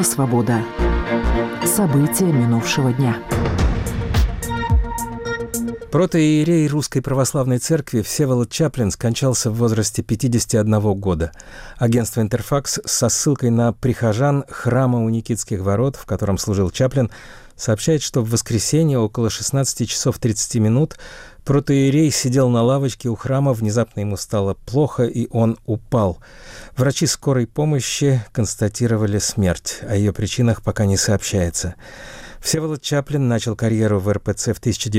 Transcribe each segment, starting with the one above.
Радио «Свобода». События минувшего дня. Протоиерей Русской Православной Церкви Всеволод Чаплин скончался в возрасте 51 года. Агентство «Интерфакс» со ссылкой на прихожан храма у Никитских ворот, в котором служил Чаплин, сообщает, что в воскресенье около 16 часов 30 минут протоиерей сидел на лавочке у храма, внезапно ему стало плохо, и он упал. Врачи скорой помощи констатировали смерть, о ее причинах пока не сообщается. Всеволод Чаплин начал карьеру в РПЦ в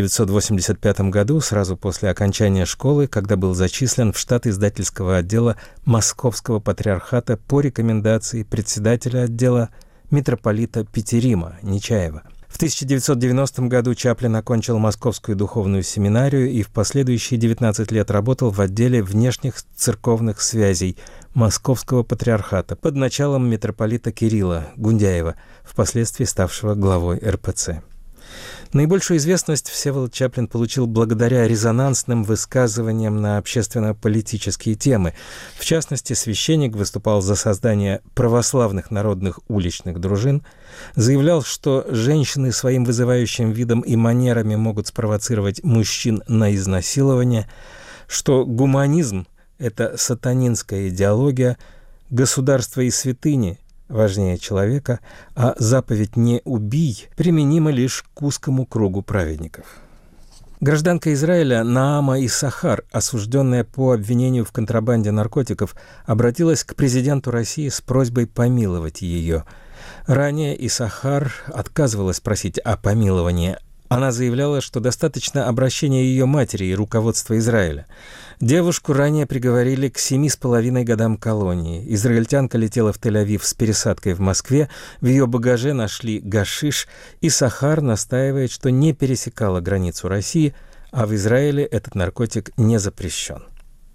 1985 году, сразу после окончания школы, когда был зачислен в штат издательского отдела Московского патриархата по рекомендации председателя отдела митрополита Петерима Нечаева. В 1990 году Чаплин окончил Московскую духовную семинарию и в последующие 19 лет работал в отделе внешних церковных связей Московского патриархата под началом митрополита Кирилла Гундяева, впоследствии ставшего главой РПЦ. Наибольшую известность Всеволод Чаплин получил благодаря резонансным высказываниям на общественно-политические темы. В частности, священник выступал за создание православных народных уличных дружин, заявлял, что женщины своим вызывающим видом и манерами могут спровоцировать мужчин на изнасилование, что гуманизм – это сатанинская идеология, государство и святыни важнее человека, а заповедь «не убий» применима лишь к узкому кругу праведников. Гражданка Израиля Наама Иссахар, осужденная по обвинению в контрабанде наркотиков, обратилась к президенту России с просьбой помиловать ее. Ранее Иссахар отказывалась просить о помиловании. Она заявляла, что достаточно обращения ее матери и руководства Израиля. Девушку ранее приговорили к 7,5 годам колонии. Израильтянка летела в Тель-Авив с пересадкой в Москве. В ее багаже нашли гашиш. Иссахар настаивает, что не пересекала границу России, а в Израиле этот наркотик не запрещен.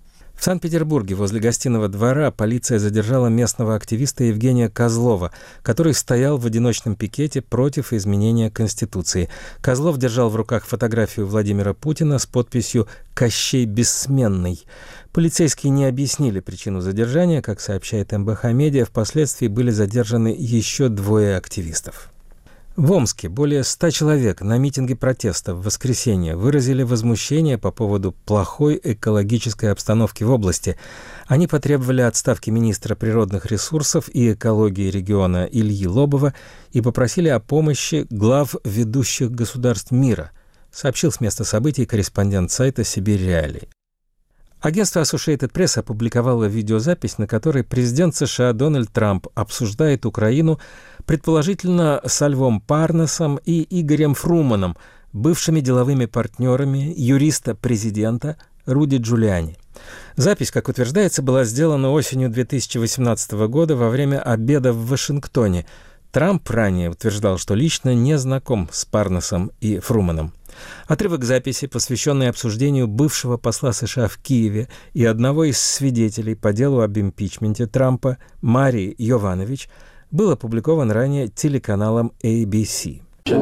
В Санкт-Петербурге возле Гостиного двора полиция задержала местного активиста Евгения Козлова, который стоял в одиночном пикете против изменения Конституции. Козлов держал в руках фотографию Владимира Путина с подписью «Кощей Бессменный». Полицейские не объяснили причину задержания. Как сообщает МБХ Медиа, впоследствии были задержаны еще 2 активистов. В Омске более 100 человек на митинге протеста в воскресенье выразили возмущение по поводу плохой экологической обстановки в области. Они потребовали отставки министра природных ресурсов и экологии региона Ильи Лобова и попросили о помощи глав ведущих государств мира, сообщил с места событий корреспондент сайта «Сибирь Реалии». Агентство Associated Press опубликовало видеозапись, на которой президент США Дональд Трамп обсуждает Украину предположительно со Львом Парнасом и Игорем Фруманом, бывшими деловыми партнерами юриста президента Руди Джулиани. Запись, как утверждается, была сделана осенью 2018 года во время обеда в Вашингтоне. Трамп ранее утверждал, что лично не знаком с Парнасом и Фруманом. Отрывок записи, посвященный обсуждению бывшего посла США в Киеве и одного из свидетелей по делу об импичменте Трампа, Марии Йованович, был опубликован ранее телеканалом ABC.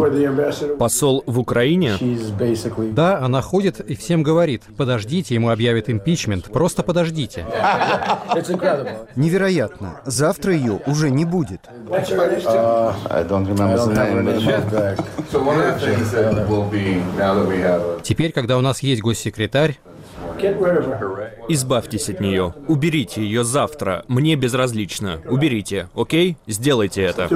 Посол в Украине? Да, она ходит и всем говорит: подождите, ему объявят импичмент, просто подождите. Невероятно. Завтра ее уже не будет. Теперь, когда у нас есть госсекретарь, Избавьтесь от нее. Уберите ее завтра. Мне безразлично. Уберите, окей? Сделайте это.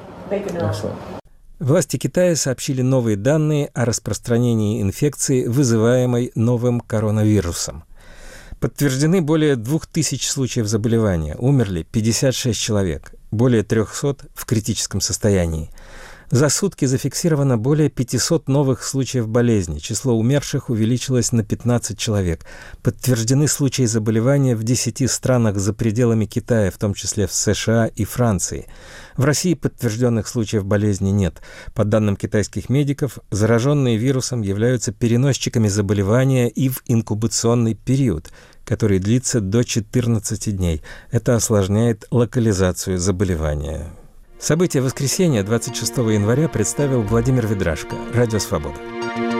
Власти Китая сообщили новые данные о распространении инфекции, вызываемой новым коронавирусом. Подтверждены более 2000 случаев заболевания, умерли 56 человек, более 300 в критическом состоянии. За сутки зафиксировано более 500 новых случаев болезни. Число умерших увеличилось на 15 человек. Подтверждены случаи заболевания в 10 странах за пределами Китая, в том числе в США и Франции. В России подтвержденных случаев болезни нет. По данным китайских медиков, зараженные вирусом являются переносчиками заболевания и в инкубационный период, который длится до 14 дней. Это осложняет локализацию заболевания. События воскресенья 26 января представил Владимир Ведрашко. Радио «Свобода».